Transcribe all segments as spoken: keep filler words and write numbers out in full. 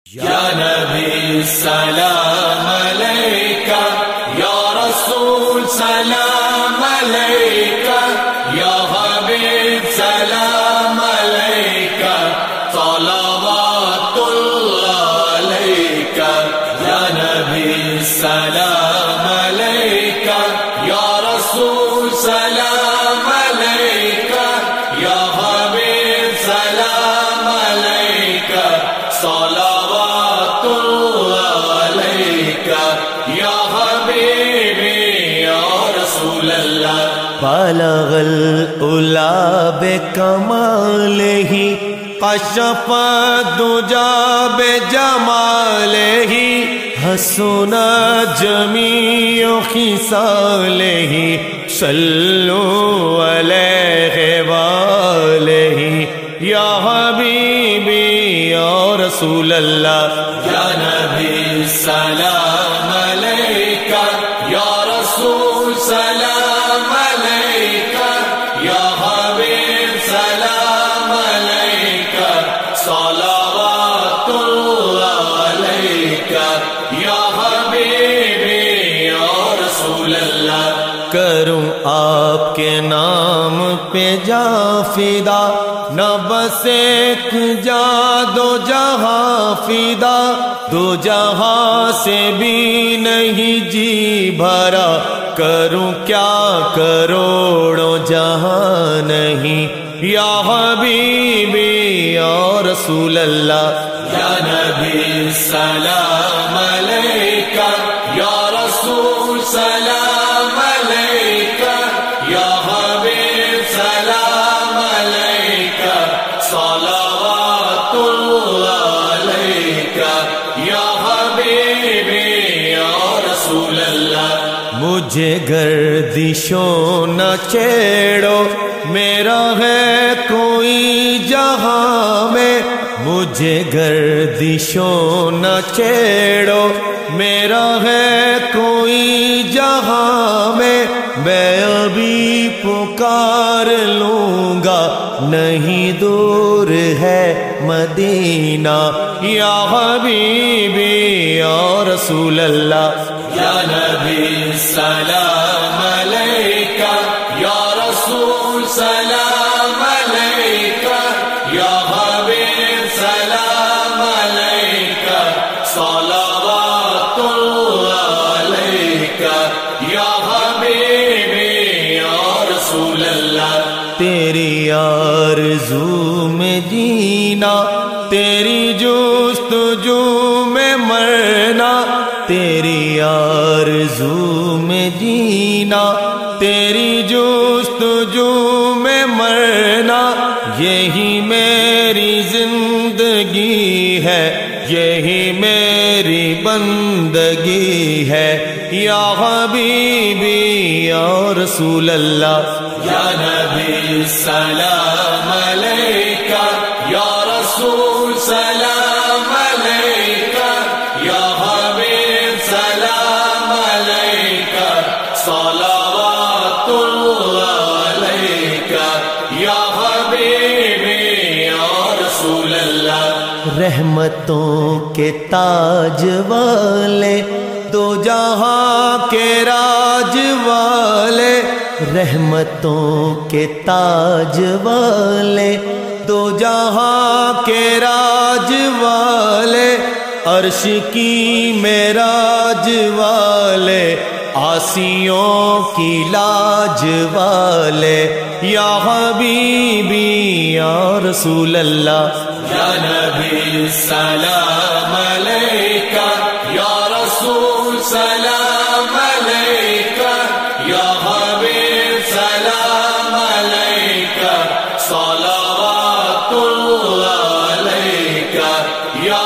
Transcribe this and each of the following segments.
یا نبی سلام علیکہ، یا رسول سلام علیکہ، یا حبیب سلام علیکہ، صلوات اللہ علیکہ۔ یا نبی سلام علیکہ، یا رسول سلام علیکہ، یا حبیب سلام علیکہ، صلوات بلغ العلا بکمالہ کشف الدجی بجمالہ حسن جمیع خصالہ صلوا علیہ وآلہ۔ یا حبیبی یا رسول اللہ، یا نبی سلام علیکہ، یا رسول سلام علیکہ، یا حبیب سلام علیکہ، صلوات اللہ علیکہ، یا حبیبی یا رسول اللہ۔ کروں آپ کے نام پہ جا فدا، نہ بس ایک جا دو جہاں فدا، دو جہاں سے بھی نہیں جی بھرا، کروں کیا کروڑوں جہاں نہیں۔ یا حبیبی یا رسول اللہ، یا نبی سلام علیکہ، یا رسول سلام علیکہ، یا حبیب سلام علیکہ، صلوات اللہ علیکہ، یا حبیبی یا رسول اللہ۔ مجھے گردشوں نہ چھیڑو، میرا ہے کوئی جہاں میں، مجھے گردشوں نہ چھیڑو، میرا ہے کوئی جہاں میں، میں ابھی پکار لوں گا، نہیں دور ہے مدینہ۔ یا حبیبی یا رسول اللہ، یا نبی سلام علیکہ، یا رسول سلام علیکہ، یا حبیب سلام علیکہ، صلوات اللہ علیکہ، یا حبیبی یا رسول اللہ۔ تیری آرزو میں جینا، تیری جستجو میں مرنا، تیری آرزو میں جینا، تیری جستجو میں مرنا، یہی میری زندگی ہے، یہی میری بندگی ہے۔ یا حبیبی یا رسول اللہ، یا نبی سلام علیکہ، یا رسول سلام علیکہ، یا حبیب سلام علیکہ، صلوات اللہ علیکہ، یا حبیبی یا رسول اللہ۔ رحمتوں کے تاج والے، دو جہاں کے راج والے، رحمتوں کے تاج والے، دو جہاں کے راج والے، عرش کی معراج والے، عاصیوں کی لاج والے۔ یا حبیبی یا رسول اللہ، یا نبی سلام علیکہ، یا رسول سلام علیکہ، یا حبیب سلام علیکہ، صلوات اللہ علیکہ، یا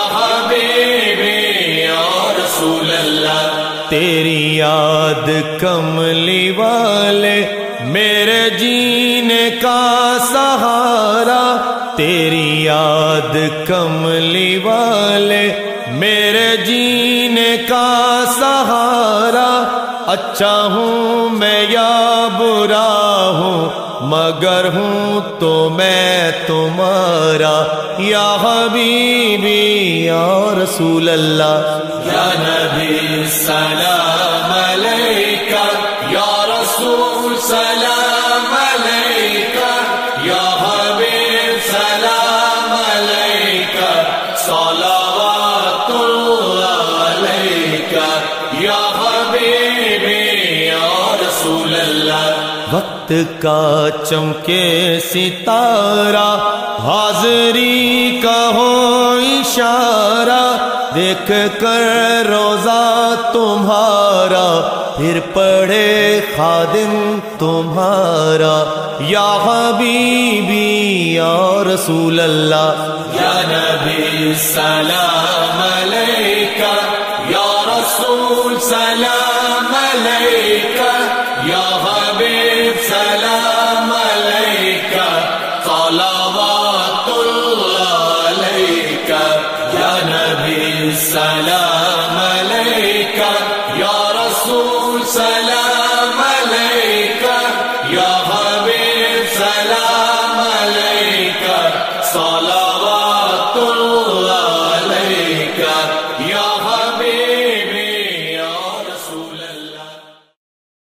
حبیبی یا رسول اللہ۔ تیری یاد کملی والے، میرے جینے کا سہارا، تیری یاد کملی والے، میرے جینے کا سہارا، اچھا ہوں میں یا برا ہوں مگر ہوں تو میں تمہارا، یا حبیبی یا رسول اللہ یا نبی سلام علیکہ یا رسول سلام علیکہ یا حبیب سلام علیکہ صلوات اللہ علیکہ یا حبیبی یا رسول اللہ وقت کا چمکے ستارہ حاضری کا ہو اشارہ دیکھ کر روزہ تمہارا پھر پڑھے خادم تمہارا یا حبیبی یا رسول اللہ یا نبی سلام علیکہ یا رسول سلام علیکہ یا حبیب سلام علیکہ صلوات اللہ علیکہ یا نبی سلام